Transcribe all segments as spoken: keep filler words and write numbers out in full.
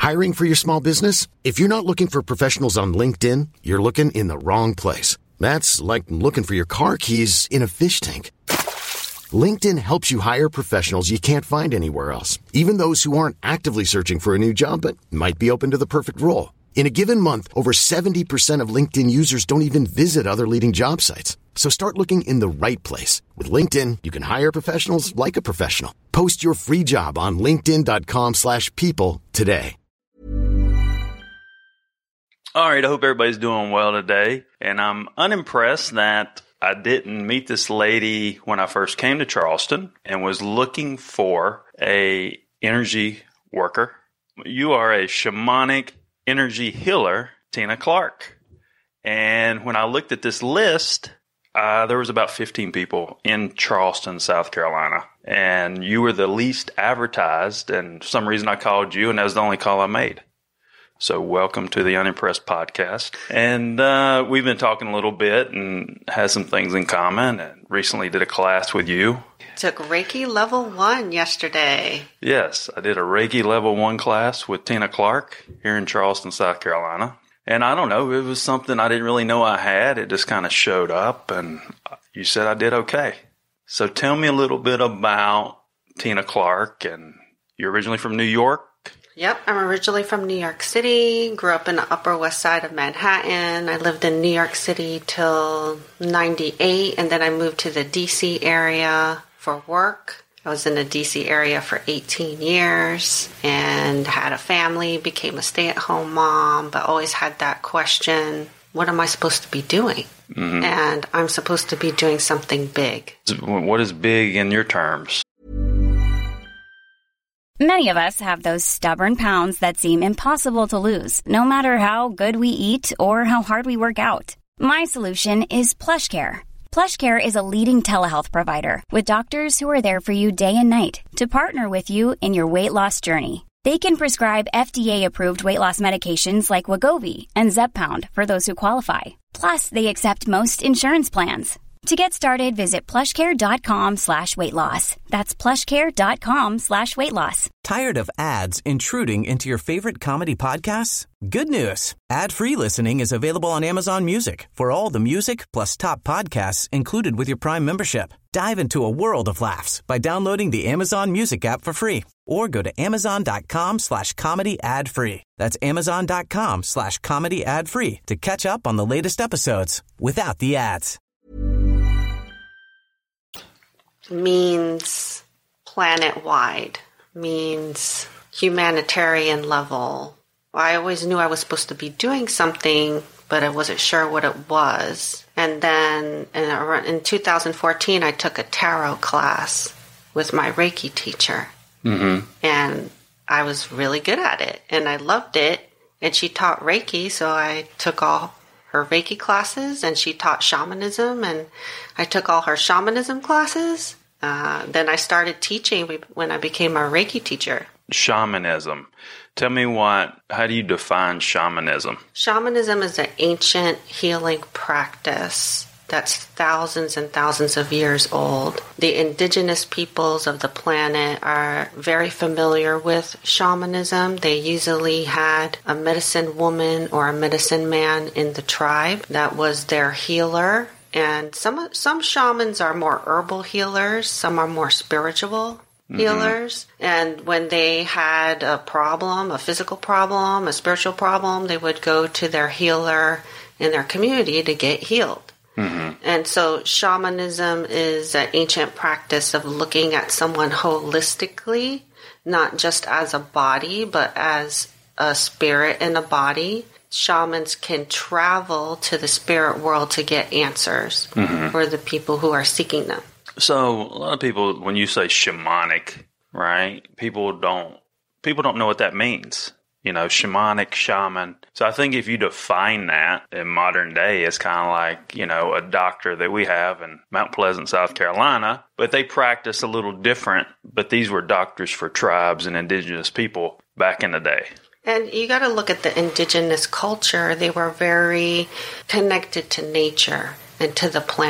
Hiring for your small business? If you're not looking for professionals on LinkedIn, you're looking in the wrong place. That's like looking for your car keys in a fish tank. LinkedIn helps you hire professionals you can't find anywhere else, even those who aren't actively searching for a new job but might be open to the perfect role. In a given month, over seventy percent of LinkedIn users don't even visit other leading job sites. So start looking in the right place. With LinkedIn, you can hire professionals like a professional. Post your free job on linkedin.com slash people today. All right, I hope everybody's doing well today. And I'm unimpressed that I didn't meet this lady when I first came to Charleston and was looking for a energy worker. You are a shamanic energy healer, Tina Clark. And when I looked at this list, uh, there was about fifteen people in Charleston, South Carolina. And you were the least advertised, and for some reason I called you, and that was the only call I made. So welcome to the Unimpressed podcast. And uh, we've been talking a little bit and had some things in common, and recently did a class with you. Took Reiki level one yesterday. Yes, I did a Reiki level one class with Tina Clark here in Charleston, South Carolina. And I don't know, it was something I didn't really know I had. It just kind of showed up, and you said I did okay. So tell me a little bit about Tina Clark. And you're originally from New York? Yep, I'm originally from New York City, grew up in the Upper West Side of Manhattan. I lived in New York City till ninety-eight, and then I moved to the D C area for work. I was in the D C area for eighteen years and had a family, became a stay-at-home mom, but always had that question, what am I supposed to be doing? Mm-hmm. And I'm supposed to be doing something big. What is big in your terms? Many of us have those stubborn pounds that seem impossible to lose, no matter how good we eat or how hard we work out. My solution is PlushCare. PlushCare is a leading telehealth provider with doctors who are there for you day and night to partner with you in your weight loss journey. They can prescribe F D A-approved weight loss medications like Wegovy and Zepbound for those who qualify. Plus, they accept most insurance plans. To get started, visit plushcare.com slash weight loss. That's plushcare.com slash weight loss. Tired of ads intruding into your favorite comedy podcasts? Good news. Ad-free listening is available on Amazon Music for all the music plus top podcasts included with your Prime membership. Dive into a world of laughs by downloading the Amazon Music app for free or go to amazon.com slash comedy ad free. That's amazon.com slash comedy ad free to catch up on the latest episodes without the ads. Means planet-wide, means humanitarian level. I always knew I was supposed to be doing something, but I wasn't sure what it was. And then in, in two thousand fourteen, I took a tarot class with my Reiki teacher. Mm-hmm. And I was really good at it, and I loved it. And she taught Reiki, so I took all her Reiki classes, and she taught shamanism, and I took all her shamanism classes. Uh, then I started teaching when I became a Reiki teacher. Shamanism. Tell me what, how do you define shamanism? Shamanism is an ancient healing practice that's thousands and thousands of years old. The indigenous peoples of the planet are very familiar with shamanism. They usually had a medicine woman or a medicine man in the tribe that was their healer. And some some shamans are more herbal healers, some are more spiritual healers. Mm-hmm. And when they had a problem, a physical problem, a spiritual problem, they would go to their healer in their community to get healed. Mm-hmm. And so shamanism is an ancient practice of looking at someone holistically, not just as a body, but as a spirit and a body. Shamans can travel to the spirit world to get answers mm-hmm. for the people who are seeking them. So a lot of people, when you say shamanic, right, people don't people don't know what that means. You know, shamanic, shaman. So I think if you define that in modern day, it's kind of like, you know, a doctor that we have in Mount Pleasant, South Carolina, but they practice a little different. But these were doctors for tribes and indigenous people back in the day. And you got to look at the indigenous culture. They were very connected to nature and to the planet.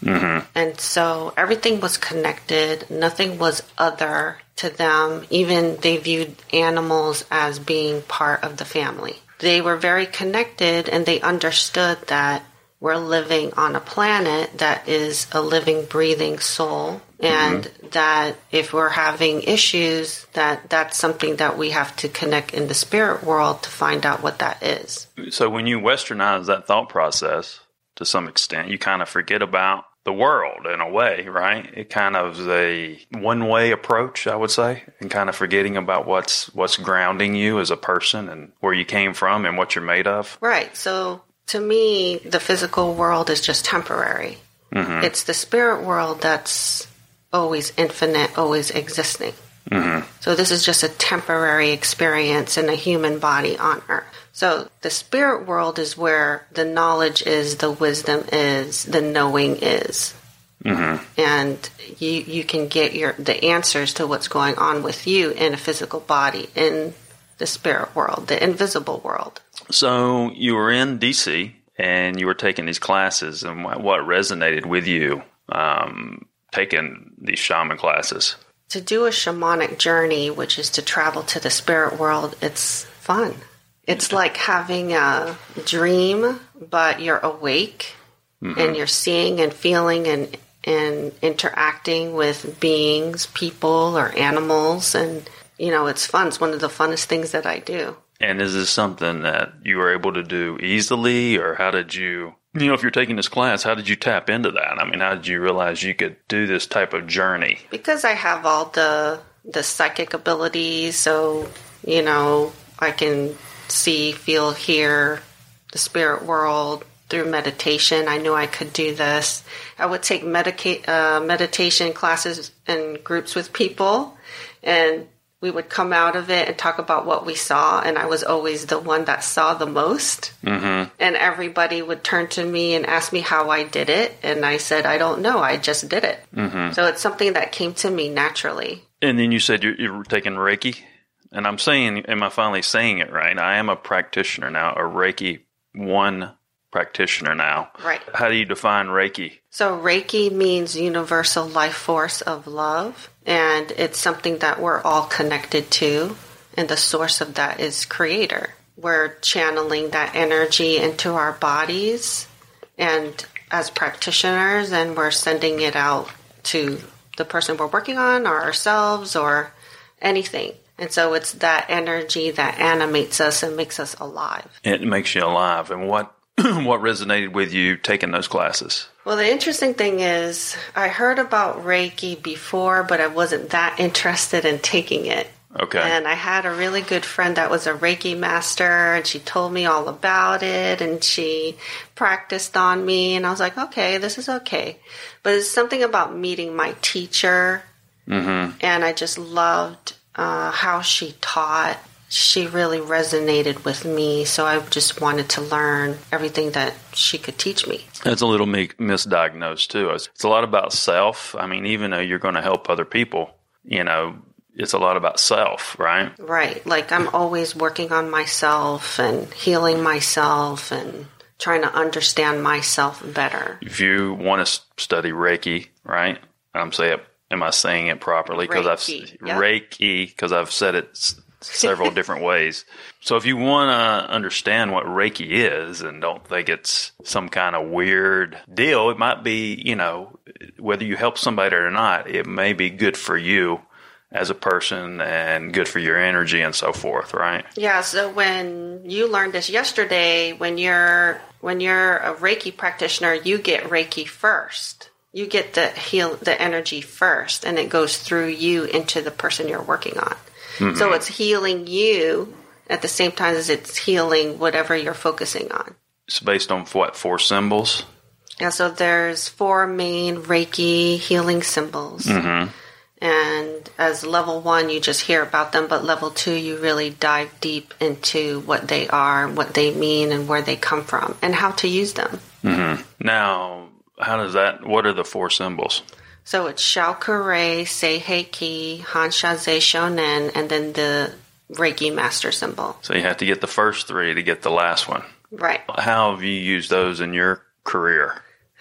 Mm-hmm. And so everything was connected. Nothing was other to them. Even they viewed animals as being part of the family. They were very connected, and they understood that we're living on a planet that is a living, breathing soul, and mm-hmm. that if we're having issues, that that's something that we have to connect in the spirit world to find out what that is. So when you westernize that thought process to some extent, you kind of forget about the world in a way, right? It kind of is a one-way approach, I would say, and kind of forgetting about what's what's grounding you as a person and where you came from and what you're made of. Right. So to me, the physical world is just temporary. Mm-hmm. It's the spirit world that's always infinite, always existing. Mm-hmm. So this is just a temporary experience in a human body on Earth. So the spirit world is where the knowledge is, the wisdom is, the knowing is. Mm-hmm. And you you can get your the answers to what's going on with you in a physical body, in the spirit world, the invisible world. So you were in D C and you were taking these classes, and what resonated with you um, taking these shaman classes? To do a shamanic journey, which is to travel to the spirit world, it's fun. It's like having a dream, but you're awake, mm-hmm. and you're seeing and feeling and and interacting with beings, people, or animals. And, you know, it's fun. It's one of the funnest things that I do. And is this something that you were able to do easily, or how did you, you know, if you're taking this class, how did you tap into that? I mean, how did you realize you could do this type of journey? Because I have all the the psychic abilities, so, you know, I can see, feel, hear the spirit world through meditation. I knew I could do this. I would take medica- uh, meditation classes and groups with people, and we would come out of it and talk about what we saw, and I was always the one that saw the most. Mm-hmm. And everybody would turn to me and ask me how I did it, and I said, I don't know, I just did it. Mm-hmm. So it's something that came to me naturally. And then you said you're, you're taking Reiki? And I'm saying, am I finally saying it right? I am a practitioner now, a Reiki one practitioner now. Right. How do you define Reiki? So Reiki means universal life force of love, and it's something that we're all connected to, and the source of that is Creator. We're channeling that energy into our bodies, and as practitioners, and we're sending it out to the person we're working on, or ourselves, or anything. And so it's that energy that animates us and makes us alive. It makes you alive. And what what resonated with you taking those classes? Well, the interesting thing is I heard about Reiki before, but I wasn't that interested in taking it. Okay. And I had a really good friend that was a Reiki master, and she told me all about it, and she practiced on me, and I was like, okay, this is okay. But it's something about meeting my teacher, mm-hmm. and I just loved Uh, how she taught. She really resonated with me, so I just wanted to learn everything that she could teach me. It's a little misdiagnosed, too. It's a lot about self. I mean, even though you're going to help other people, you know, it's a lot about self, right? Right. Like, I'm always working on myself and healing myself and trying to understand myself better. If you want to study Reiki, right, I'm saying it. Am I saying it properly? Because I've yep. Reiki, because I've said it s- several different ways. So if you want to understand what Reiki is and don't think it's some kind of weird deal, it might be, you know, whether you help somebody or not, it may be good for you as a person and good for your energy and so forth, right? Yeah. So when you learned this yesterday, when you're when you're a Reiki practitioner, you get Reiki first. You get the heal the energy first, and it goes through you into the person you're working on. Mm-hmm. So it's healing you at the same time as it's healing whatever you're focusing on. It's based on what, four symbols? Yeah, so there's four main Reiki healing symbols. Mm-hmm. And as level one, you just hear about them, but level two, you really dive deep into what they are, what they mean, and where they come from, and how to use them. Mm-hmm. Now, how does that, what are the four symbols? So it's Shaokure, Seiheki, Hanshaze Shonen, and then the Reiki Master symbol. So you have to get the first three to get the last one. Right. How have you used those in your career?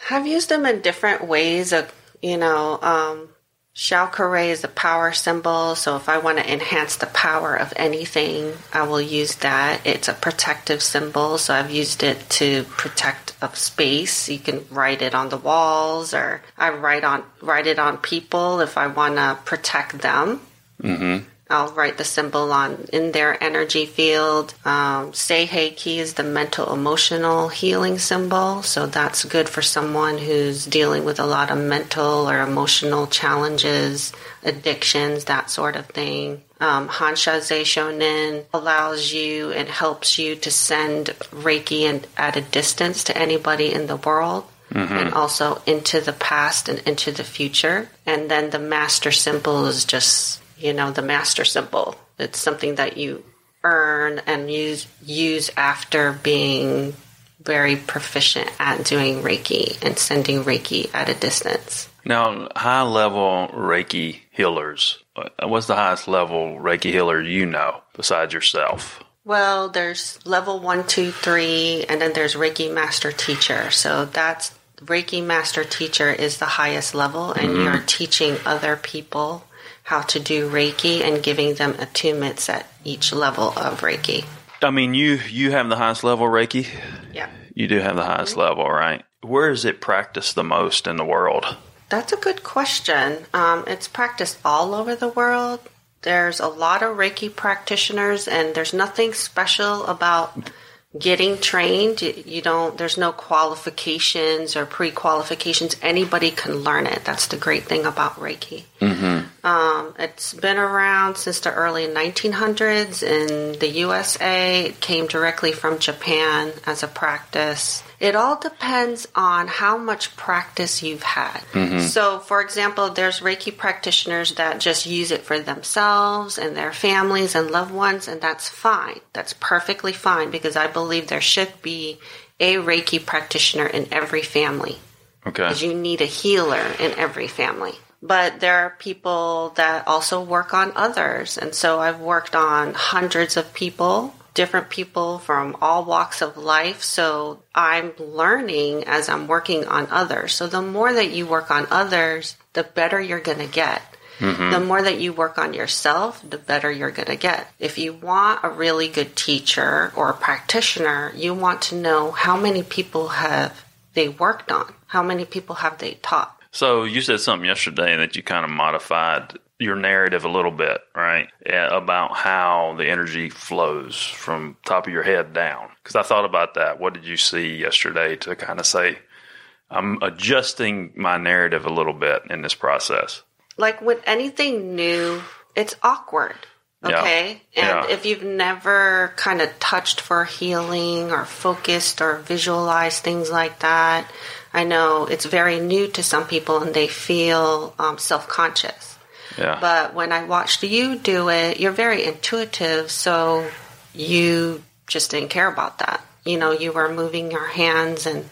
I've used them in different ways. Of, you know, um, Shao Kuei is a power symbol, so if I want to enhance the power of anything, I will use that. It's a protective symbol, so I've used it to protect of space. You can write it on the walls, or I write on write it on people if I want to protect them. Mm-hmm. I'll write the symbol on in their energy field. Um, Seiheki is the mental emotional healing symbol, so that's good for someone who's dealing with a lot of mental or emotional challenges, addictions, that sort of thing. Um, Hansha-Zei Shonin allows you and helps you to send Reiki and at a distance to anybody in the world. Mm-hmm. And also into the past and into the future. And then the master symbol is just, you know, the master symbol. It's something that you earn and use use after being very proficient at doing Reiki and sending Reiki at a distance. Now, high-level Reiki healers, what's the highest level Reiki healer you know besides yourself? Well, there's level one, two, three, and then there's Reiki Master Teacher. So that's Reiki Master Teacher is the highest level, and mm-hmm. you're teaching other people how to do Reiki and giving them attunements at each level of Reiki. I mean, you, you have the highest level Reiki? Yeah. You do have the highest mm-hmm. level, right? Where is it practiced the most in the world? That's a good question. Um, it's practiced all over the world. There's a lot of Reiki practitioners, and there's nothing special about getting trained. You, you don't, there's no qualifications or pre-qualifications. Anybody can learn it. That's the great thing about Reiki. Mm-hmm. Um, it's been around since the early nineteen hundreds in the U S A. It came directly from Japan as a practice. It all depends on how much practice you've had. Mm-hmm. So, for example, there's Reiki practitioners that just use it for themselves and their families and loved ones, and that's fine. That's perfectly fine, because I believe there should be a Reiki practitioner in every family. Okay. Because you need a healer in every family. But there are people that also work on others, and so I've worked on hundreds of people, different people from all walks of life. So I'm learning as I'm working on others. So the more that you work on others, the better you're going to get. Mm-hmm. The more that you work on yourself, the better you're going to get. If you want a really good teacher or a practitioner, you want to know how many people have they worked on, how many people have they taught. So you said something yesterday that you kind of modified your narrative a little bit, right? About how the energy flows from top of your head down. Because I thought about that. What did you see yesterday to kind of say, I'm adjusting my narrative a little bit in this process? Like with anything new, it's awkward. Okay. Yeah. And yeah. if you've never kind of touched for healing or focused or visualized things like that, I know it's very new to some people and they feel um, self-conscious. Yeah. But when I watched you do it, you're very intuitive, so you just didn't care about that. You know, you were moving your hands and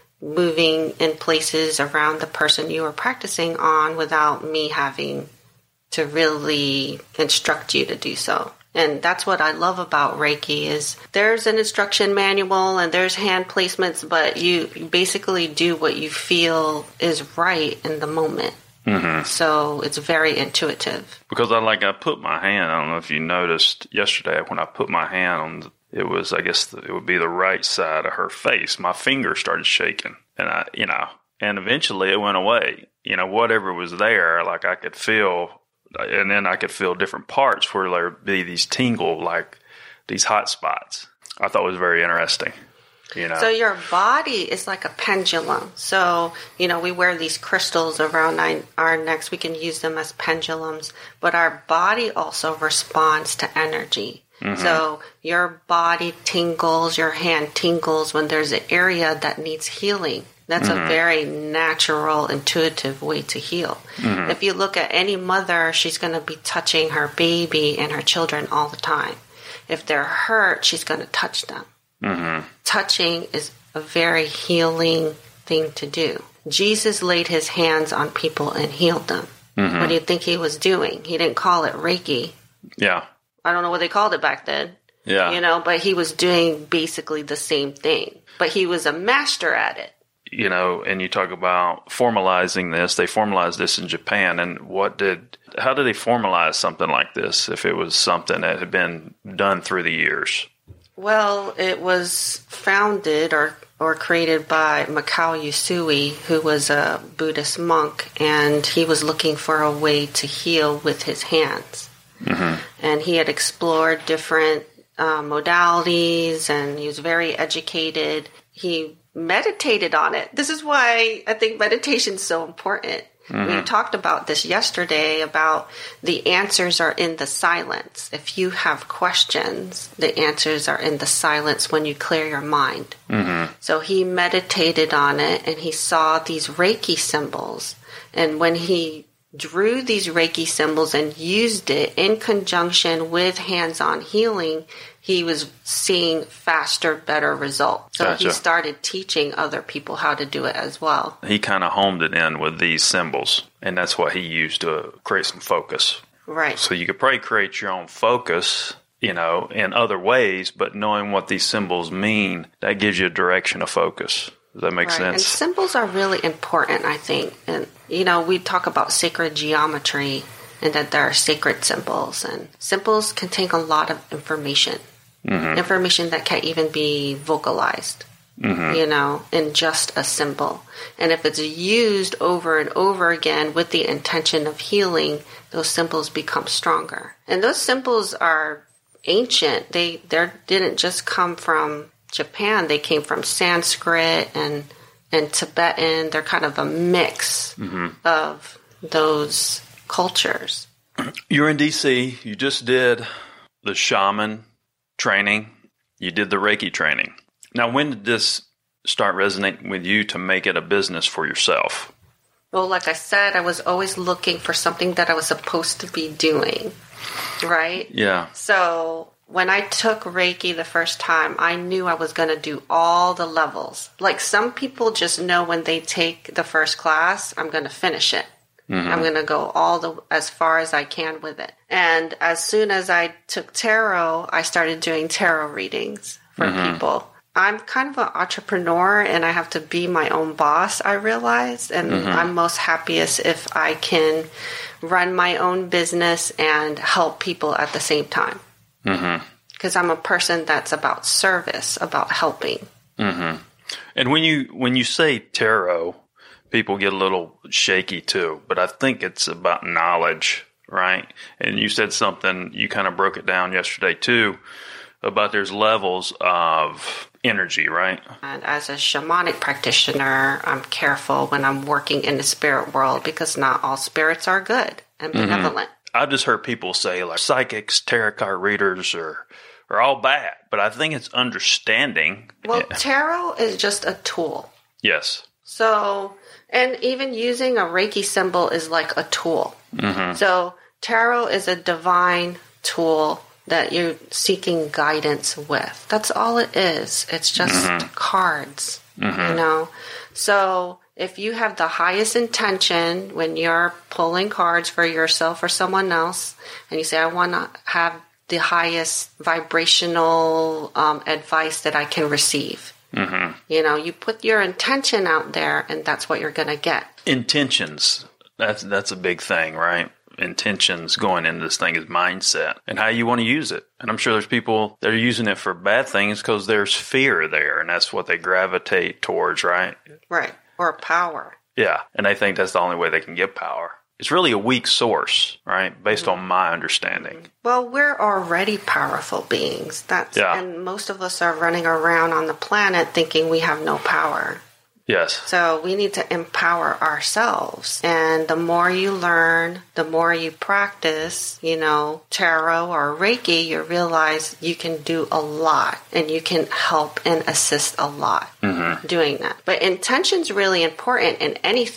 moving in places around the person you were practicing on without me having to really instruct you to do so. And that's what I love about Reiki is there's an instruction manual and there's hand placements, but you basically do what you feel is right in the moment. Mm-hmm. So it's very intuitive. Because I like I put my hand, I don't know if you noticed yesterday when I put my hand on, it was, I guess the, it would be the right side of her face. My finger started shaking and I, you know, and eventually it went away. You know, whatever was there, like I could feel, and then I could feel different parts where there would be these tingle, like these hot spots. I thought it was very interesting. You know. So your body is like a pendulum. So, you know, we wear these crystals around our necks. We can use them as pendulums. But our body also responds to energy. Mm-hmm. So your body tingles, your hand tingles when there's an area that needs healing. That's mm-hmm. a very natural, intuitive way to heal. Mm-hmm. If you look at any mother, she's going to be touching her baby and her children all the time. If they're hurt, she's going to touch them. Mm-hmm. Touching is a very healing thing to do. Jesus laid his hands on people and healed them. Mm-hmm. What do you think he was doing? He didn't call it Reiki. Yeah. I don't know what they called it back then. Yeah. You know, but he was doing basically the same thing. But he was a master at it. you know, and you talk about formalizing this. They formalized this in Japan. And what did, how did they formalize something like this if it was something that had been done through the years? Well, it was founded or, or created by Mikao Usui, who was a Buddhist monk, and he was looking for a way to heal with his hands. Mm-hmm. And he had explored different uh, modalities, and he was very educated. He meditated on it. This is why I think meditation is so important. Mm-hmm. We talked about this yesterday about the answers are in the silence. If you have questions, the answers are in the silence when you clear your mind. Mm-hmm. So he meditated on it, and he saw these Reiki symbols. And when he drew these Reiki symbols and used it in conjunction with hands-on healing, he was seeing faster, better results. So gotcha. He started teaching other people how to do it as well. He kind of homed it in with these symbols, and that's what he used to create some focus. Right. So you could probably create your own focus, you know, in other ways, but knowing what these symbols mean, that gives you a direction of focus. Does that make right. sense? And symbols are really important, I think. And, you know, we talk about sacred geometry and that there are sacred symbols. And symbols contain a lot of information. Mm-hmm. Information that can't even be vocalized, mm-hmm. you know, in just a symbol. And if it's used over and over again with the intention of healing, those symbols become stronger. And those symbols are ancient. They they didn't just come from Japan. They came from Sanskrit and, and Tibetan. They're kind of a mix mm-hmm. of those cultures. You're in D C. You just did the shaman training. You did the Reiki training. Now, when did this start resonating with you to make it a business for yourself? Well, like I said, I was always looking for something that I was supposed to be doing, right? Yeah. So when I took Reiki the first time, I knew I was going to do all the levels. Like some people just know when they take the first class, I'm going to finish it. Mm-hmm. I'm going to go all the as far as I can with it. And as soon as I took tarot, I started doing tarot readings for mm-hmm. people. I'm kind of an entrepreneur, and I have to be my own boss, I realized. And mm-hmm. I'm most happiest if I can run my own business and help people at the same time. Mm-hmm. Because I'm a person that's about service, about helping. Mm-hmm. And when you when you say tarot, people get a little shaky too, but I think it's about knowledge, right? And you said something, you kind of broke it down yesterday too, about there's levels of energy, right? And as a shamanic practitioner, I'm careful when I'm working in the spirit world because not all spirits are good and benevolent. Mm-hmm. I've just heard people say like psychics, tarot card readers are, are all bad, but I think it's understanding. Well, tarot is just a tool. Yes. So, and even using a Reiki symbol is like a tool. Mm-hmm. So tarot is a divine tool that you're seeking guidance with. That's all it is. It's just mm-hmm. cards, mm-hmm. you know. So if you have the highest intention when you're pulling cards for yourself or someone else, and you say, I want to have the highest vibrational um, advice that I can receive. Mm-hmm. You know, you put your intention out there, and that's what you're going to get. Intentions. That's that's a big thing, right? Intentions going into this thing is mindset and how you want to use it. And I'm sure there's people that are using it for bad things because there's fear there, and that's what they gravitate towards, right? Right. Or power. Yeah. And they think that's the only way they can get power. It's really a weak source, right? Based mm-hmm. on my understanding. Well, we're already powerful beings. That's yeah. And most of us are running around on the planet thinking we have no power. Yes. So we need to empower ourselves. And the more you learn, the more you practice, you know, tarot or Reiki, you realize you can do a lot and you can help and assist a lot mm-hmm. doing that. But intention's really important in anything.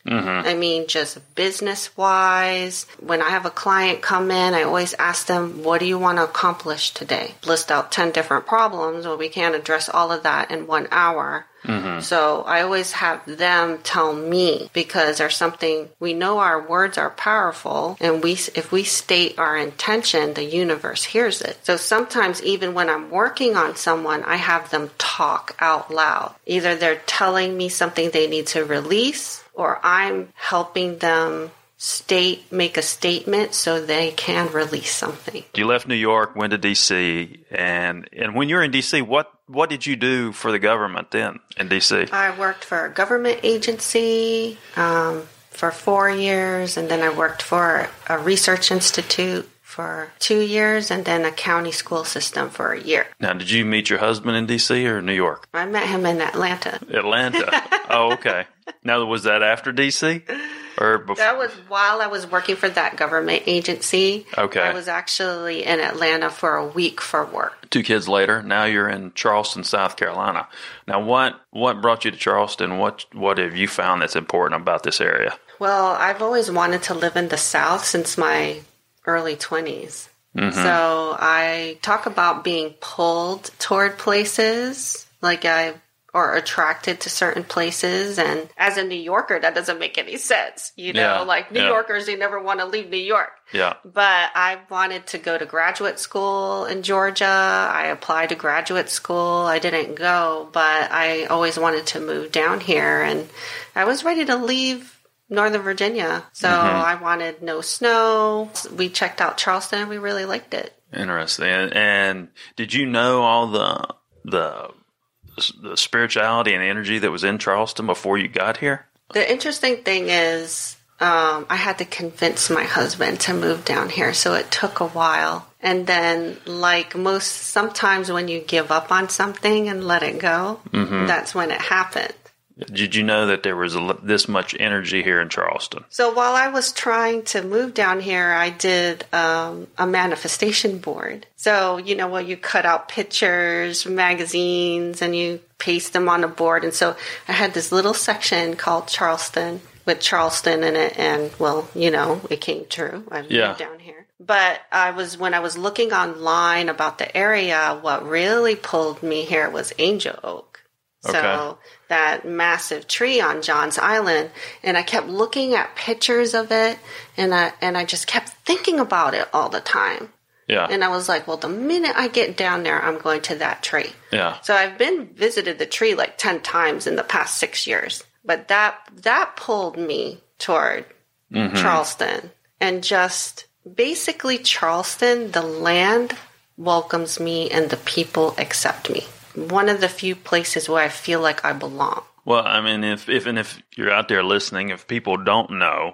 Mm-hmm. I mean, just business-wise. When I have a client come in, I always ask them, what do you want to accomplish today? List out ten different problems. Well, we can't address all of that in one hour. Mm-hmm. So I always have them tell me, because there's something, we know our words are powerful, and we if we state our intention, the universe hears it. So sometimes even when I'm working on someone, I have them talk out loud. Either they're telling me something they need to release, or I'm helping them state, make a statement so they can release something. You left New York, went to D C, and and when you're in D C, what what did you do for the government then in D C? I worked for a government agency um, for four years, and then I worked for a research institute for two years, and then a county school system for a year. Now, did you meet your husband in D C or New York? I met him in Atlanta. Atlanta. Oh, okay. Now, was that after D C? Or before? That was while I was working for that government agency. Okay. I was actually in Atlanta for a week for work. Two kids later, now you're in Charleston, South Carolina. Now, what what brought you to Charleston? What what have you found that's important about this area? Well, I've always wanted to live in the South since my early twenties. Mm-hmm. So I talk about being pulled toward places, like I or attracted to certain places. And as a New Yorker, that doesn't make any sense. You know, yeah, like New yeah. Yorkers, they never want to leave New York. Yeah. But I wanted to go to graduate school in Georgia. I applied to graduate school. I didn't go, but I always wanted to move down here. And I was ready to leave Northern Virginia. So mm-hmm. I wanted no snow. We checked out Charleston and we really liked it. Interesting. And, and did you know all the the the spirituality and energy that was in Charleston before you got here? The interesting thing is um, I had to convince my husband to move down here, so it took a while. And then, like most, sometimes when you give up on something and let it go, mm-hmm. that's when it happened. Did you know that there was a, this much energy here in Charleston? So while I was trying to move down here, I did um, a manifestation board. So, you know, well, you cut out pictures, magazines, and you paste them on a board. And so I had this little section called Charleston with Charleston in it. And, well, you know, it came true. I moved yeah. down here. But I was, when I was looking online about the area, what really pulled me here was Angel Oak. So okay. that massive tree on Johns Island, and I kept looking at pictures of it, and I and I just kept thinking about it all the time. Yeah. And I was like, well, the minute I get down there, I'm going to that tree. Yeah. So I've been visited the tree like ten times in the past six years, but that that pulled me toward mm-hmm. Charleston, and just basically Charleston, the land welcomes me, and the people accept me. One of the few places where I feel like I belong. Well, I mean, if, if and if you're out there listening, if people don't know,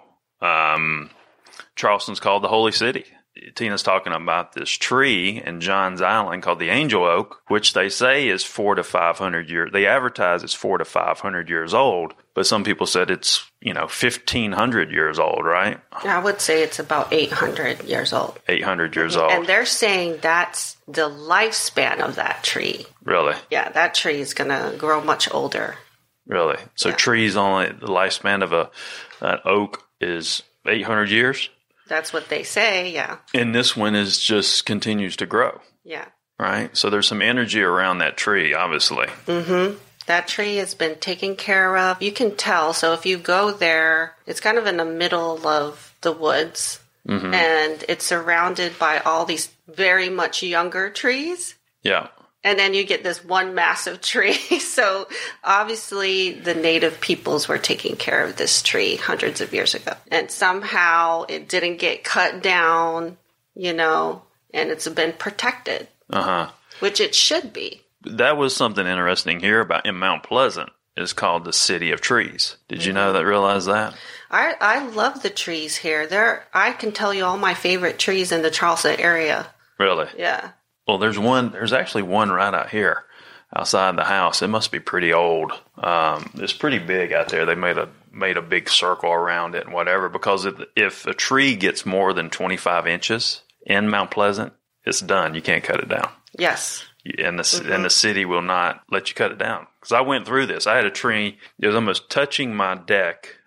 um, Charleston's called the Holy City. Tina's talking about this tree in Johns Island called the Angel Oak, which they say is four to five hundred years. They advertise it's four to five hundred years old, but some people said it's, you know, fifteen hundred years old, right? I would say it's about eight hundred years old. Eight hundred years old, and they're saying that's the lifespan of that tree. Really? Yeah, that tree is going to grow much older. Really? So yeah. Trees only the lifespan of a an oak is eight hundred years. That's what they say, yeah. And this one is just continues to grow. Yeah. Right? So there's some energy around that tree, obviously. Mm-hmm. That tree has been taken care of. You can tell. So if you go there, it's kind of in the middle of the woods. Mm-hmm. And it's surrounded by all these very much younger trees. Yeah. And then you get this one massive tree. So obviously the native peoples were taking care of this tree hundreds of years ago. And somehow it didn't get cut down, you know, and it's been protected. Uh-huh. Which it should be. That was something interesting here about in Mount Pleasant. It's called the City of Trees. Did you know that, realize that? I, I love the trees here. There, I can tell you all my favorite trees in the Charleston area. Really? Yeah. Well, there's one. There's actually one right out here, outside the house. It must be pretty old. Um, it's pretty big out there. They made a made a big circle around it and whatever. Because if, if a tree gets more than twenty-five inches in Mount Pleasant, it's done. You can't cut it down. Yes. And the mm-hmm. and the city will not let you cut it down. Because I went through this. I had a tree. It was almost touching my deck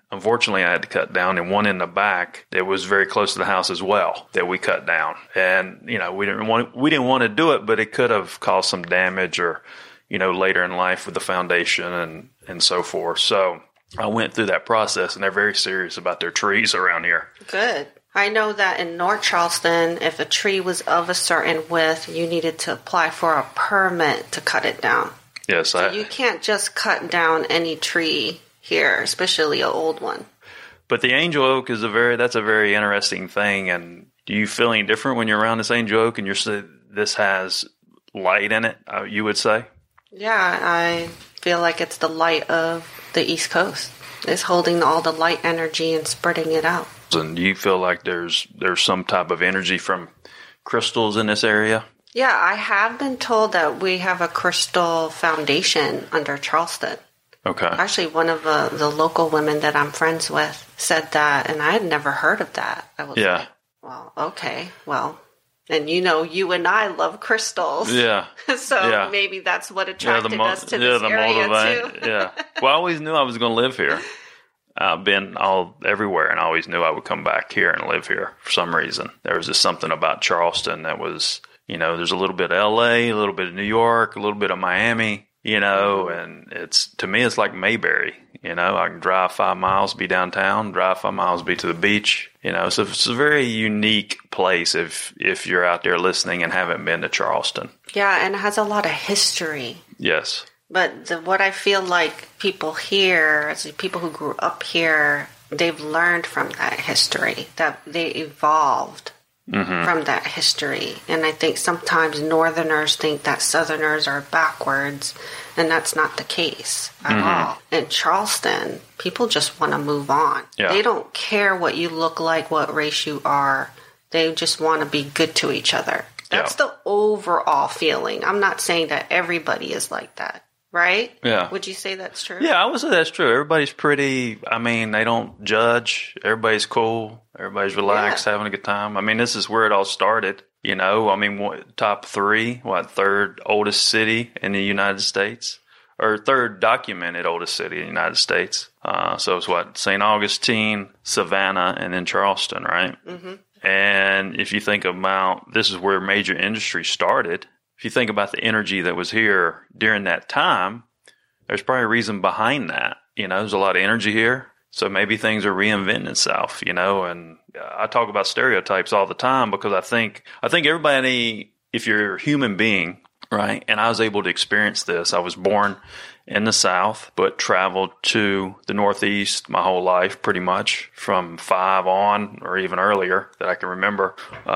unfortunately I had to cut down, and one in the back that was very close to the house as well that we cut down. And, you know, we didn't want, we didn't want to do it, but it could have caused some damage or, you know, later in life with the foundation and, and so forth. So I went through that process, and they're very serious about their trees around here. Good. I know that in North Charleston, if a tree was of a certain width, you needed to apply for a permit to cut it down. Yes. So I, you can't just cut down any tree here, especially an old one. But the angel oak is a very, that's a very interesting thing. And do you feel any different when you're around this angel oak and you're, this has light in it, uh, you would say? Yeah, I feel like it's the light of the East Coast. It's holding all the light energy and spreading it out. And do you feel like there's there's some type of energy from crystals in this area? Yeah, I have been told that we have a crystal foundation under Charleston. Okay. Actually, one of uh, the local women that I'm friends with said that, and I had never heard of that. I was yeah. like, well, okay, well, and you know, you and I love crystals. Yeah. so yeah. maybe that's what attracted yeah, mo- us to yeah, this the area motivate, too. yeah. Well, I always knew I was going to live here. I've been all everywhere, and I always knew I would come back here and live here for some reason. There was just something about Charleston that was, you know, there's a little bit of L A, a little bit of New York, a little bit of Miami, you know, and it's, to me, it's like Mayberry. You know, I can drive five miles, be downtown, drive five miles, be to the beach, you know, so it's a very unique place if, if you're out there listening and haven't been to Charleston. Yeah, and it has a lot of history. Yes. But the, what I feel like people here, people who grew up here, they've learned from that history, that they evolved mm-hmm. from that history. And I think sometimes Northerners think that Southerners are backwards, and that's not the case at mm-hmm. all. In Charleston, people just want to move on. Yeah. They don't care what you look like, what race you are. They just want to be good to each other. That's yeah. the overall feeling. I'm not saying that everybody is like that. Right? Yeah. Would you say that's true? Yeah, I would say that's true. Everybody's pretty, I mean, they don't judge. Everybody's cool. Everybody's relaxed, yeah. having a good time. I mean, this is where it all started. You know, I mean, what, top three, what, third oldest city in the United States? Or third documented oldest city in the United States. Uh, so it's what, Saint Augustine, Savannah, and then Charleston, right? Mm-hmm. And if you think about, this is where major industry started. If you think about the energy that was here during that time, there's probably a reason behind that. You know, there's a lot of energy here. So maybe things are reinventing itself, you know, and I talk about stereotypes all the time because I think, I think everybody, if you're a human being, right, and I was able to experience this. I was born in the South, but traveled to the Northeast my whole life, pretty much from five on or even earlier that I can remember.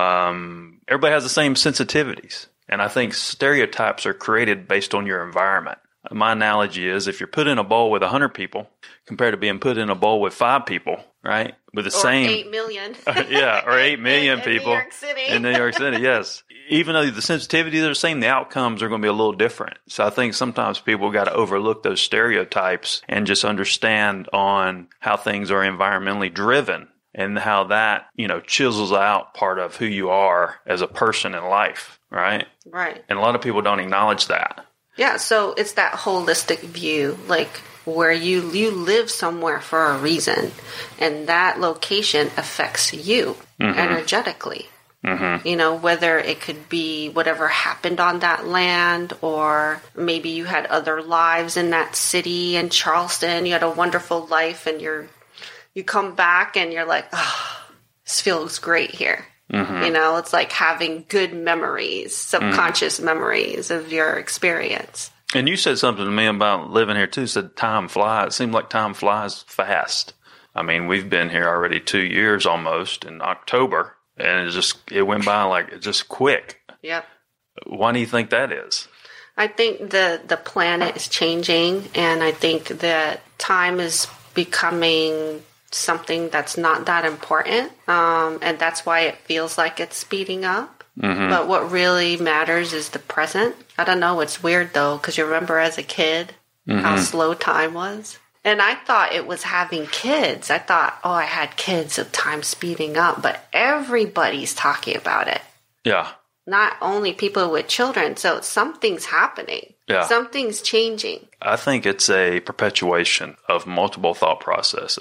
Um, everybody has the same sensitivities. And I think stereotypes are created based on your environment. My analogy is if you're put in a bowl with one hundred people compared to being put in a bowl with five people, right? With the or same. eight million. yeah, or eight million in, people. In New York City. In New York City, yes. Even though the sensitivities are the same, the outcomes are going to be a little different. So I think sometimes people got to overlook those stereotypes and just understand on how things are environmentally driven and how that, you know, chisels out part of who you are as a person in life. Right? Right. And a lot of people don't acknowledge that. Yeah, so it's that holistic view, like where you you live somewhere for a reason, and that location affects you mm-hmm. energetically. Mm-hmm. You know, whether it could be whatever happened on that land, or maybe you had other lives in that city in Charleston. You had a wonderful life, and you're you come back and you're like, oh, this feels great here. Mm-hmm. You know, it's like having good memories, subconscious mm-hmm. memories of your experience. And you said something to me about living here, too. You said time flies. It seems like time flies fast. I mean, we've been here already two years almost in October, and it just it went by like just quick. Yep. Why do you think that is? I think the, the planet is changing, and I think that time is becoming something that's not that important, um, and that's why it feels like it's speeding up. Mm-hmm. But what really matters is the present. I don't know, it's weird though, because you remember as a kid mm-hmm. how slow time was? And I thought it was having kids. I thought, oh, I had kids, so time's speeding up. But everybody's talking about it. Yeah. Not only people with children. So something's happening. Yeah. Something's changing. I think it's a perpetuation of multiple thought processes.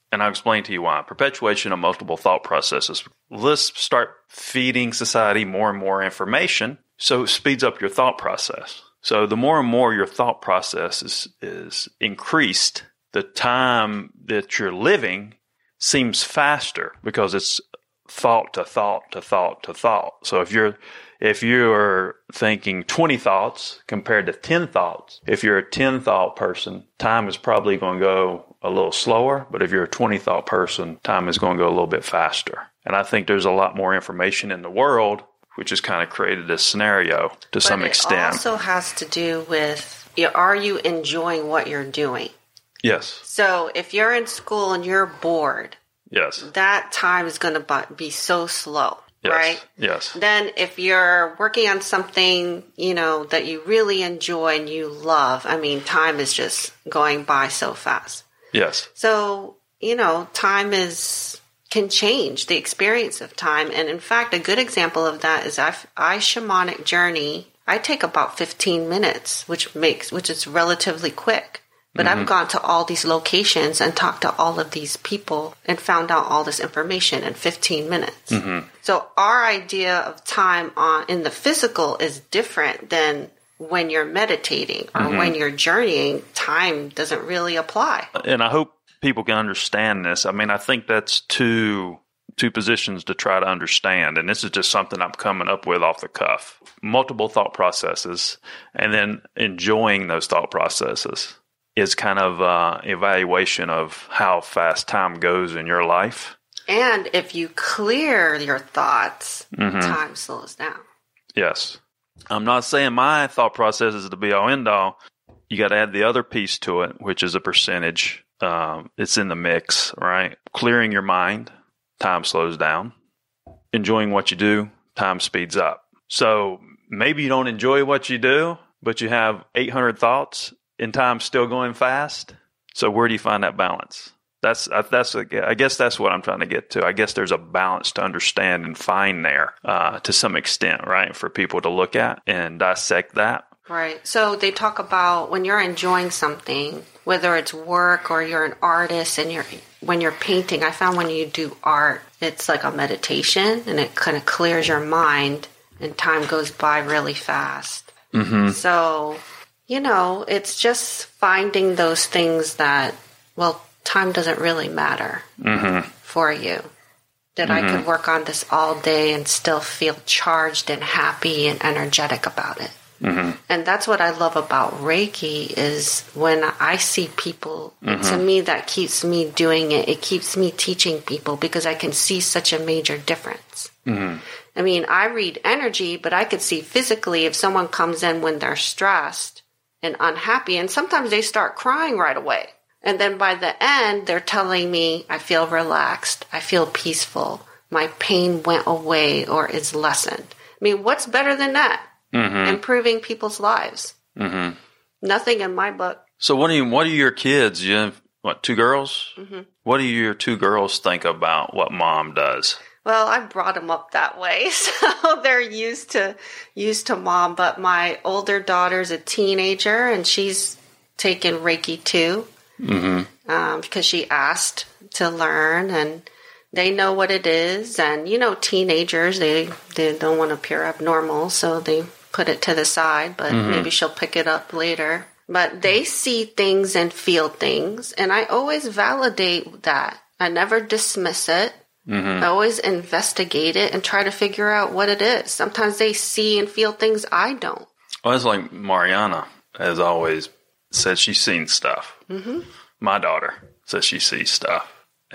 And I'll explain to you why. Perpetuation of multiple thought processes. Let's start feeding society more and more information, so it speeds up your thought process. So the more and more your thought process is, is increased, the time that you're living seems faster because it's thought to thought to thought to thought. So if you're if you're thinking twenty thoughts compared to ten thoughts, if you're a ten thought person, time is probably going to go a little slower. But if you're a twenty thought person, time is going to go a little bit faster. And I think there's a lot more information in the world, which has kind of created this scenario to but some extent. It also has to do with, are you enjoying what you're doing? Yes. So if you're in school and you're bored, yes, that time is going to be so slow, yes. right? Yes. Then if you're working on something, you know, that you really enjoy and you love, I mean, time is just going by so fast. Yes. So, you know, time is can change the experience of time. And in fact, a good example of that is I, I shamanic journey. I take about fifteen minutes, which makes, which is relatively quick. But mm-hmm. I've gone to all these locations and talked to all of these people and found out all this information in fifteen minutes. Mm-hmm. So our idea of time on in the physical is different than when you're meditating or mm-hmm. when you're journeying. Time doesn't really apply. And I hope people can understand this. I mean, I think that's two two positions to try to understand. And this is just something I'm coming up with off the cuff. Multiple thought processes and then enjoying those thought processes is kind of uh, evaluation of how fast time goes in your life. And if you clear your thoughts, mm-hmm. time slows down. Yes. I'm not saying my thought process is the be-all, end-all. You got to add the other piece to it, which is a percentage. Um, it's in the mix, right? Clearing your mind, time slows down. Enjoying what you do, time speeds up. So maybe you don't enjoy what you do, but you have eight hundred thoughts and time's still going fast. So where do you find that balance? That's that's I guess that's what I'm trying to get to. I guess there's a balance to understand and find there uh, to some extent, right? For people to look at and dissect that. Right. So they talk about when you're enjoying something, whether it's work or you're an artist and you're when you're painting. I found when you do art, it's like a meditation and it kind of clears your mind and time goes by really fast. Mm-hmm. So, you know, it's just finding those things that, well, time doesn't really matter mm-hmm. for you. That mm-hmm. I could work on this all day and still feel charged and happy and energetic about it. Mm-hmm. And that's what I love about Reiki is when I see people, mm-hmm. to me, that keeps me doing it. It keeps me teaching people because I can see such a major difference. Mm-hmm. I mean, I read energy, but I could see physically if someone comes in when they're stressed and unhappy, and sometimes they start crying right away. And then by the end, they're telling me, I feel relaxed, I feel peaceful, my pain went away or is lessened. I mean, what's better than that? Mm-hmm. Improving people's lives. Mm-hmm. Nothing in my book. So what do you, what do your kids, you have, what, two girls? Mm-hmm. What do your two girls think about what mom does? Well, I brought them up that way, so they're used to used to mom. But my older daughter's a teenager, and she's taken Reiki too, mm-hmm. um, because she asked to learn, and they know what it is. And you know, teenagers they they don't want to appear abnormal, so they put it to the side. But mm-hmm. maybe she'll pick it up later. But they see things and feel things, and I always validate that. I never dismiss it. Mm-hmm. I always investigate it and try to figure out what it is. Sometimes they see and feel things I don't. Well, it's like Mariana has always said she's seen stuff. Mm-hmm. My daughter says she sees stuff.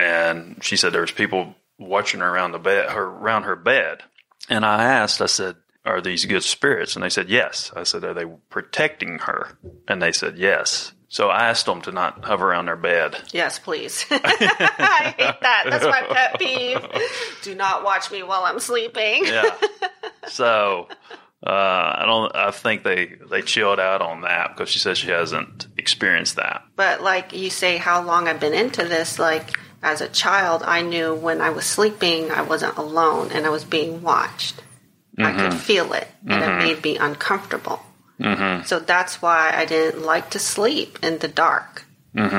And she said there's people watching her around the bed, her around her bed. And I asked, I said, are these good spirits? And they said, yes. I said, are they protecting her? And they said, yes. So I asked them to not hover around their bed. Yes, please. I hate that. That's my pet peeve. Do not watch me while I'm sleeping. Yeah. So uh, I don't. I think they, they chilled out on that because she says she hasn't experienced that. But like you say, how long I've been into this, like as a child, I knew when I was sleeping, I wasn't alone and I was being watched. Mm-hmm. I could feel it, and mm-hmm. it made me uncomfortable. Mm-hmm. So that's why I didn't like to sleep in the dark. Mm-hmm.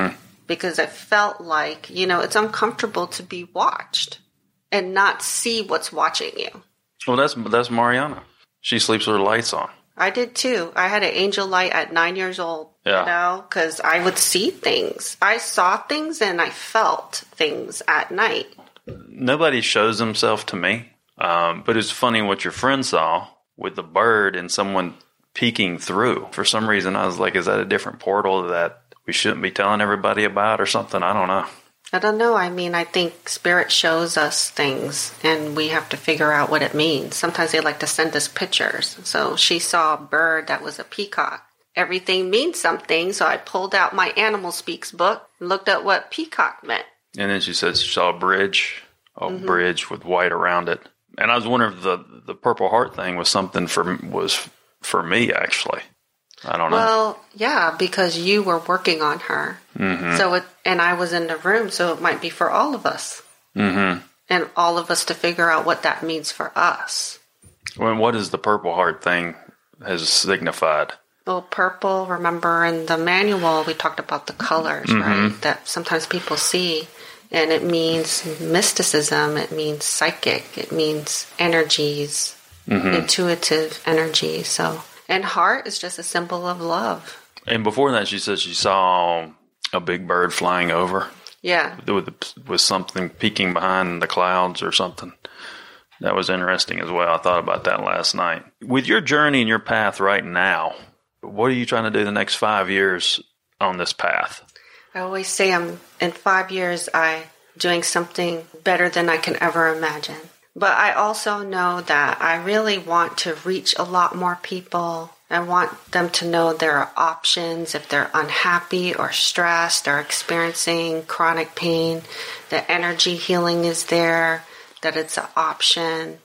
because I felt like, you know, it's uncomfortable to be watched and not see what's watching you. Well, that's that's Mariana. She sleeps with her lights on. I did too. I had an angel light at nine years old, yeah. you know, because I would see things. I saw things and I felt things at night. Nobody shows themselves to me, um, but it's funny what your friend saw with the bird and someone peeking through. For some reason, I was like, is that a different portal that we shouldn't be telling everybody about or something? I don't know. I don't know. I mean, I think Spirit shows us things and we have to figure out what it means. Sometimes they like to send us pictures. So she saw a bird that was a peacock. Everything means something. So I pulled out my Animal Speaks book and looked at what peacock meant. And then she said she saw a bridge, a Mm-hmm. bridge with white around it. And I was wondering if the, the Purple Heart thing was something for was for me, actually. I don't know. Well, yeah, because you were working on her. Mm-hmm. So it, and I was in the room, so it might be for all of us. Mm-hmm. And all of us to figure out what that means for us. Well, what is the Purple Heart thing has signified? Well, purple, remember in the manual we talked about the colors, mm-hmm. right? That sometimes people see. And it means mysticism, it means psychic, it means energies, mm-hmm. intuitive energy. So, and heart is just a symbol of love. And before that, she said she saw a big bird flying over. Yeah. With, with something peeking behind the clouds or something. That was interesting as well. I thought about that last night. With your journey and your path right now, what are you trying to do the next five years on this path? I always say I'm in five years I'm doing something better than I can ever imagine. But I also know that I really want to reach a lot more people. I want them to know there are options if they're unhappy or stressed or experiencing chronic pain. That energy healing is there, that it's an option,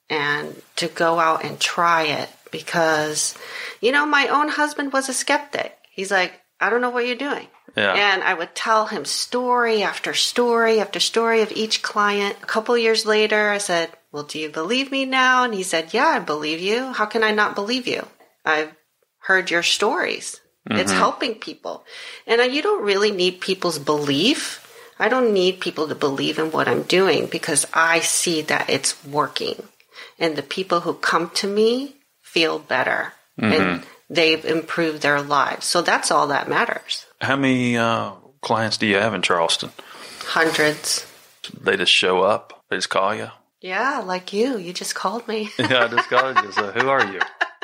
and to go out and try it. Because, you know, my own husband was a skeptic. He's like, I don't know what you're doing. Yeah. And I would tell him story after story after story of each client. A couple years later, I said, well, do you believe me now? And he said, yeah, I believe you. How can I not believe you? I've heard your stories. Mm-hmm. It's helping people. And you don't really need people's belief. I don't need people to believe in what I'm doing because I see that it's working. And the people who come to me feel better. Mm-hmm. And they've improved their lives. So that's all that matters. How many uh, clients do you have in Charleston? Hundreds. They just show up? They just call you? Yeah, like you. You just called me. Yeah, I just called you. So who are you?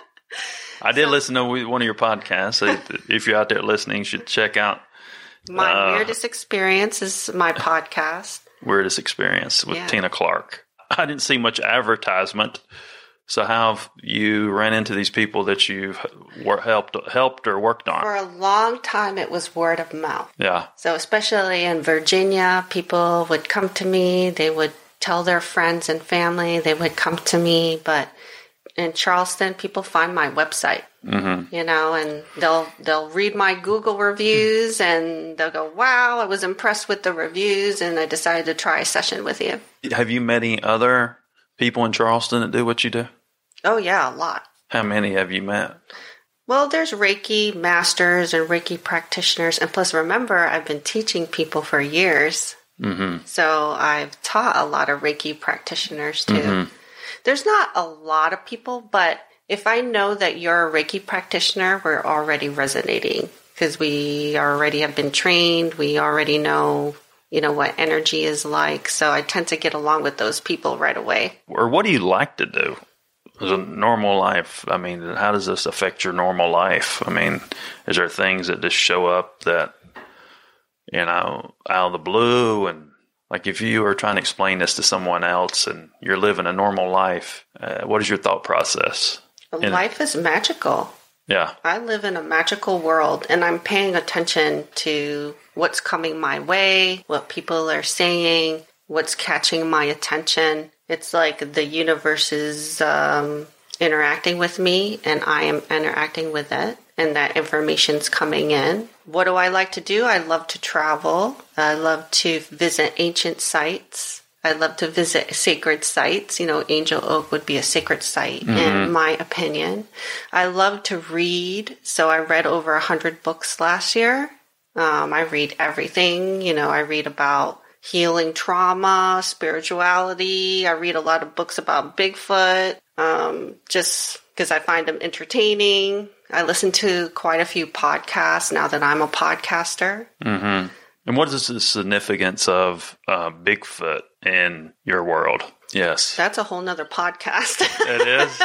I did so, listen to one of your podcasts. So if you're out there listening, you should check out. My uh, Weirdest Experience is my podcast. Weirdest Experience with yeah. Tina Clark. I didn't see much advertisement. So how have you ran into these people that you've helped helped or worked on? For a long time, it was word of mouth. Yeah. So especially in Virginia, people would come to me. They would tell their friends and family. They would come to me. But in Charleston, people find my website, mm-hmm. you know, and they'll they'll read my Google reviews and they'll go, wow, I was impressed with the reviews and I decided to try a session with you. Have you met any other people in Charleston that do what you do? Oh, yeah, a lot. How many have you met? Well, there's Reiki masters and Reiki practitioners. And plus, remember, I've been teaching people for years. Mm-hmm. So I've taught a lot of Reiki practitioners, too. Mm-hmm. There's not a lot of people, but if I know that you're a Reiki practitioner, we're already resonating because we already have been trained. We already know, you know, what energy is like. So I tend to get along with those people right away. Or what do you like to do? As a normal life, I mean, how does this affect your normal life? I mean, is there things that just show up that, you know, out of the blue? And like if you were trying to explain this to someone else and you're living a normal life, uh, what is your thought process? Life is magical. Yeah. I live in a magical world and I'm paying attention to what's coming my way, what people are saying, what's catching my attention. It's like the universe is um, interacting with me and I am interacting with it and that information's coming in. What do I like to do? I love to travel. I love to visit ancient sites. I love to visit sacred sites. You know, Angel Oak would be a sacred site, mm-hmm. in my opinion. I love to read. So I read over one hundred books last year. Um, I read everything. You know, I read about healing trauma, spirituality. I read a lot of books about Bigfoot, um, just because I find them entertaining. I listen to quite a few podcasts now that I'm a podcaster. Mm-hmm. And what is the significance of uh, Bigfoot in your world? Yes. That's a whole nother podcast. It is?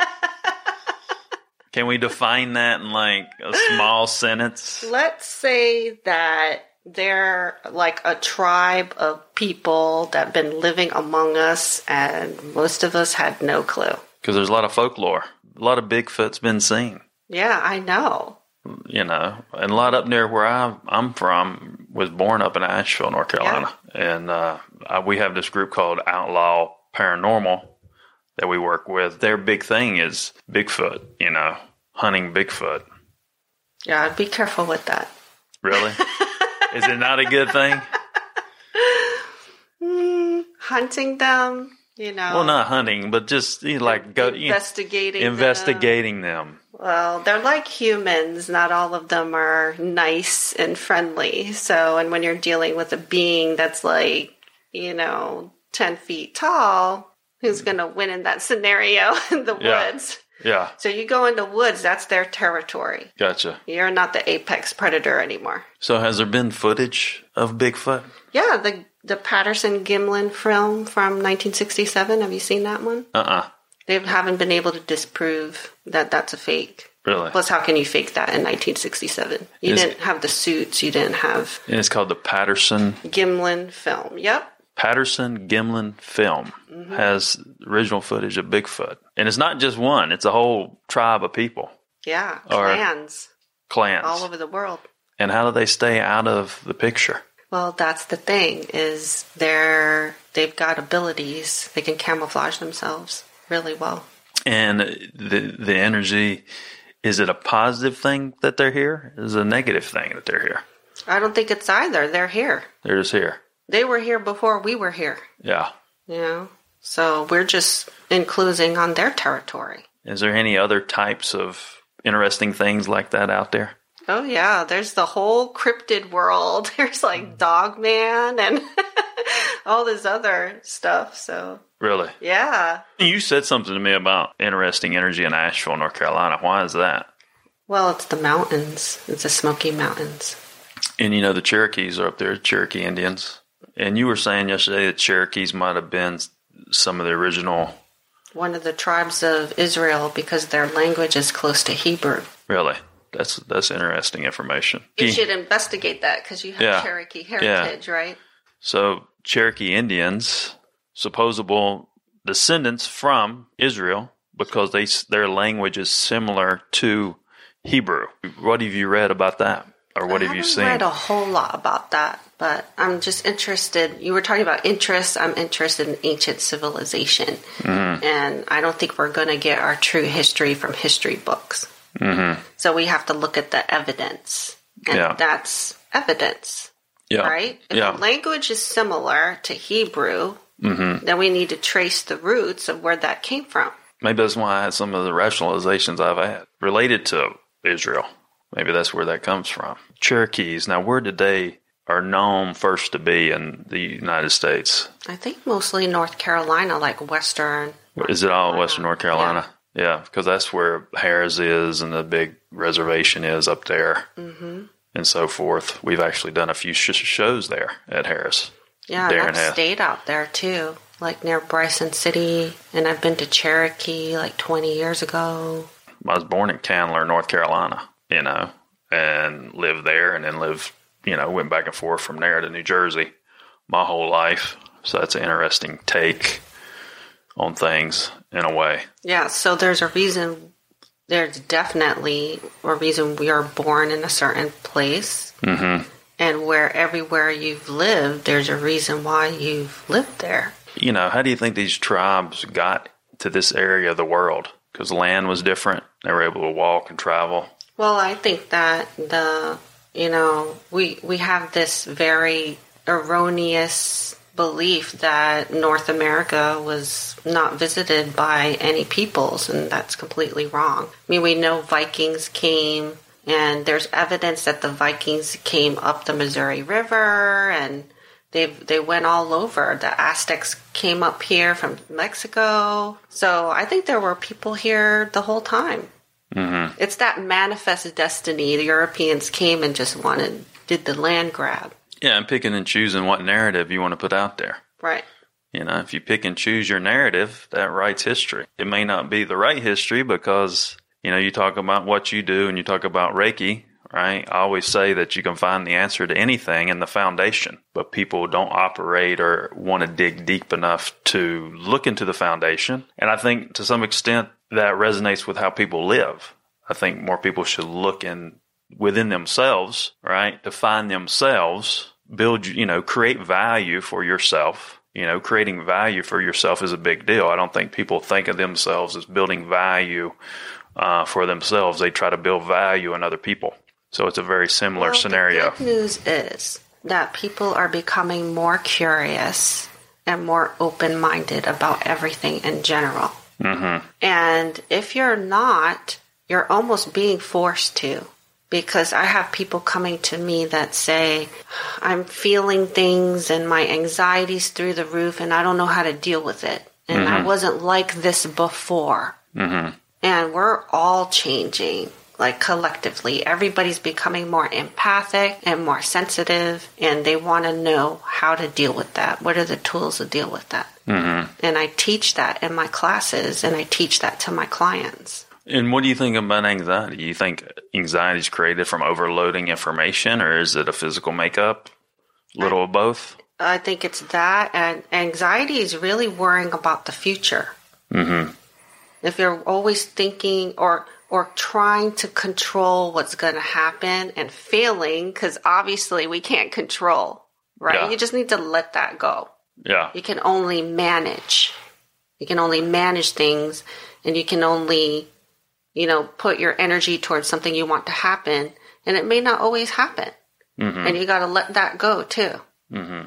Can we define that in like a small sentence? Let's say that they're like a tribe of people that have been living among us, and most of us had no clue. Because there's a lot of folklore. A lot of Bigfoot's been seen. Yeah, I know. You know, and a lot up near where I, I'm from, was born up in Asheville, North Carolina. Yeah. And uh, I, we have this group called Outlaw Paranormal that we work with. Their big thing is Bigfoot, you know, hunting Bigfoot. Yeah, I'd be careful with that. Really? Is it not a good thing? Mm, hunting them, you know. Well, not hunting, but just you know, like go investigating, you know, investigating them. them. Well, they're like humans. Not all of them are nice and friendly. So, and when you're dealing with a being that's like, you know, ten feet tall, who's going to win in that scenario in the yeah. woods? Yeah. So you go into woods, that's their territory. Gotcha. You're not the apex predator anymore. So has there been footage of Bigfoot? Yeah, the the Patterson-Gimlin film from nineteen sixty-seven. Have you seen that one? Uh-uh. They haven't been able to disprove that that's a fake. Really? Plus, how can you fake that in nineteen sixty-seven? You Is, didn't have the suits. You didn't have... And it's called the Patterson... Gimlin film. Yep. Patterson-Gimlin film mm-hmm. has original footage of Bigfoot. And it's not just one. It's a whole tribe of people. Yeah. Clans. Clans. All over the world. And how do they stay out of the picture? Well, that's the thing, is they're, they've got abilities. They can camouflage themselves really well. And the the energy, is it a positive thing that they're here? Is it a negative thing that they're here? I don't think it's either. They're here. They're just here. They were here before we were here. Yeah. You know? So we're just enclosing on their territory. Is there any other types of interesting things like that out there? Oh, yeah. There's the whole cryptid world. There's like Dogman and all this other stuff. So really? Yeah. You said something to me about interesting energy in Asheville, North Carolina. Why is that? Well, it's the mountains. It's the Smoky Mountains. And you know, the Cherokees are up there, Cherokee Indians. And you were saying yesterday that Cherokees might have been some of the original... One of the tribes of Israel, because their language is close to Hebrew. Really? That's that's interesting information. You should investigate that because you have yeah. Cherokee heritage, yeah. right? So Cherokee Indians, supposable descendants from Israel, because they their language is similar to Hebrew. What have you read about that? Or what I have you seen? I haven't read a whole lot about that, but I'm just interested. You were talking about interests. I'm interested in ancient civilization. Mm-hmm. And I don't think we're going to get our true history from history books. Mm-hmm. So we have to look at the evidence. And yeah. that's evidence, yeah. right? If yeah. the language is similar to Hebrew, mm-hmm. then we need to trace the roots of where that came from. Maybe that's why I had some of the rationalizations I've had related to Israel. Maybe that's where that comes from. Cherokees, now where did they are known first to be in the United States? I think mostly North Carolina, like western. Is it all western North Carolina? Yeah, because yeah, that's where Harris is and the big reservation is up there mm-hmm. and so forth. We've actually done a few sh- shows there at Harris. Yeah, Darren and I've has. stayed out there too, like near Bryson City, and I've been to Cherokee like twenty years ago. I was born in Candler, North Carolina. You know, and lived there and then lived, you know, went back and forth from there to New Jersey my whole life. So that's an interesting take on things in a way. Yeah, so there's a reason, there's definitely a reason we are born in a certain place. Mm-hmm. And where everywhere you've lived, there's a reason why you've lived there. You know, how do you think these tribes got to this area of the world? Because land was different. They were able to walk and travel. Well, I think that the, you know, we we have this very erroneous belief that North America was not visited by any peoples, and that's completely wrong. I mean, we know Vikings came And there's evidence that the Vikings came up the Missouri River, and they they went all over. The Aztecs came up here from Mexico. So I think there were people here the whole time. Mm-hmm. It's that manifest destiny. The Europeans came and just wanted, did the land grab. Yeah, and picking and choosing what narrative you want to put out there. Right. You know, if you pick and choose your narrative, that writes history. It may not be the right history because, you know, you talk about what you do and you talk about Reiki, right? I always say that you can find the answer to anything in the foundation, but people don't operate or want to dig deep enough to look into the foundation. And I think to some extent that resonates with how people live. I think more people should look in within themselves, right? Define themselves, build, you know, create value for yourself. You know, creating value for yourself is a big deal. I don't think people think of themselves as building value uh, for themselves. They try to build value in other people. So it's a very similar well, scenario. The good news is that people are becoming more curious and more open-minded about everything in general. Mm-hmm. And if you're not, you're almost being forced to. Because I have people coming to me that say, I'm feeling things and my anxiety's through the roof and I don't know how to deal with it. And mm-hmm. I wasn't like this before. Mm-hmm. And we're all changing, like collectively. Everybody's becoming more empathic and more sensitive, and they want to know how to deal with that. What are the tools to deal with that? Mm-hmm. And I teach that in my classes, and I teach that to my clients. And what do you think about anxiety? Do you think anxiety is created from overloading information, or is it a physical makeup? A little I, of both? I think it's that, and anxiety is really worrying about the future. Mm-hmm. If you're always thinking or or trying to control what's going to happen and failing, because obviously we can't control, right? Yeah. You just need to let that go. Yeah. You can only manage. You can only manage things, and you can only... you know, put your energy towards something you want to happen, and it may not always happen. Mm-hmm. And you got to let that go too. Mm-hmm.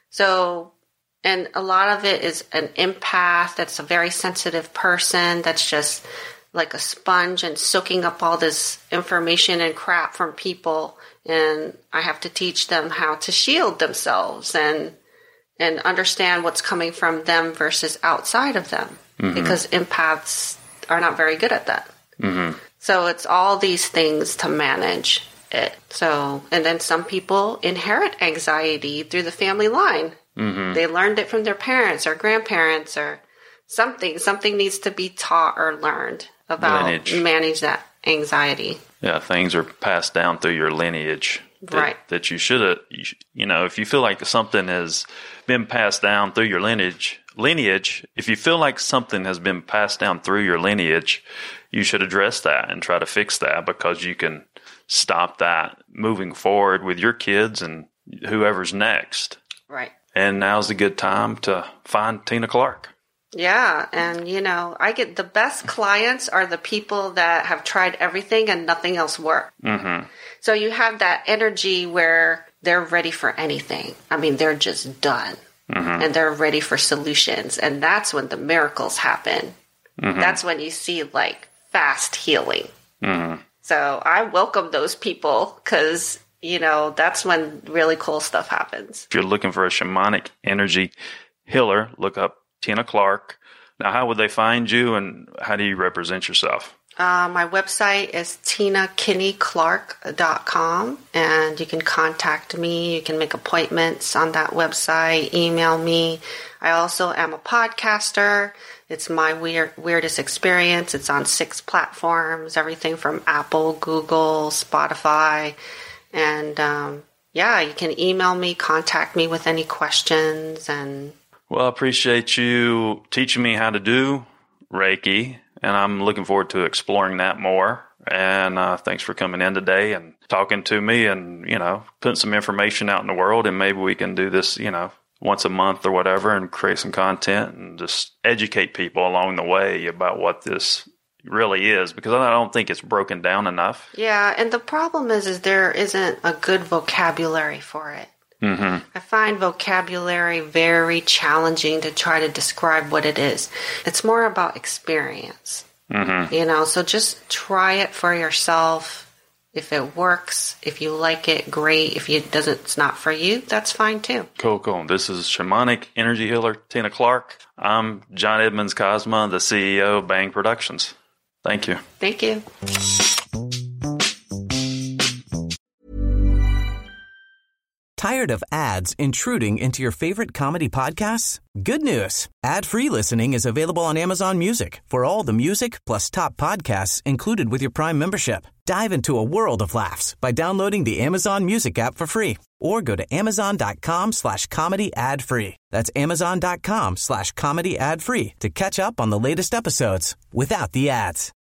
So, and a lot of it is an empath that's a very sensitive person that's just like a sponge and soaking up all this information and crap from people. And I have to teach them how to shield themselves and and understand what's coming from them versus outside of them, mm-hmm. because empaths are not very good at that. Mm-hmm. So it's all these things to manage it. So, and then some people inherit anxiety through the family line. Mm-hmm. They learned it from their parents or grandparents or something. Something needs to be taught or learned about lineage. Manage that anxiety. Yeah, things are passed down through your lineage. That, right. That you should have, you, you know, if you feel like something has been passed down through your lineage, lineage, if you feel like something has been passed down through your lineage, you should address that and try to fix that, because you can stop that moving forward with your kids and whoever's next. Right. And now's a good time to find Tina Clark. Yeah. And, you know, I get the best clients are the people that have tried everything and nothing else worked. Mm-hmm. So you have that energy where they're ready for anything. I mean, they're just done. Mm-hmm. And they're ready for solutions. And that's when the miracles happen. Mm-hmm. That's when you see, like, fast healing. Mm-hmm. So I welcome those people because, you know, that's when really cool stuff happens. If you're looking for a shamanic energy healer, look up Tina Clark. Now, how would they find you, and how do you represent yourself? Uh, my website is tina kinney clark dot com, and you can contact me. You can make appointments on that website, email me. I also am a podcaster. It's my weird, weirdest experience. It's on six platforms, everything from Apple, Google, Spotify. And um, yeah, you can email me, contact me with any questions. And well, I appreciate you teaching me how to do Reiki, and I'm looking forward to exploring that more. And uh, thanks for coming in today and talking to me and, you know, putting some information out in the world. And maybe we can do this, you know, once a month or whatever, and create some content and just educate people along the way about what this really is, because I don't think it's broken down enough. Yeah, and the problem is, is there isn't a good vocabulary for it. Mm-hmm. I find vocabulary very challenging to try to describe what it is. It's more about experience. Mm-hmm. You know, so just try it for yourself If it works, if you like it, great. If it doesn't, it's not for you, that's fine too. Cool, cool. This is Shamanic Energy Healer Tina Clark. I'm John Edmonds Cosma, the C E O of Bang Productions. Thank you. Thank you. Tired of ads intruding into your favorite comedy podcasts? Good news. Ad-free listening is available on Amazon Music for all the music plus top podcasts included with your Prime membership. Dive into a world of laughs by downloading the Amazon Music app for free or go to amazon.com slash comedy ad free. That's amazon.com slash comedy ad free to catch up on the latest episodes without the ads.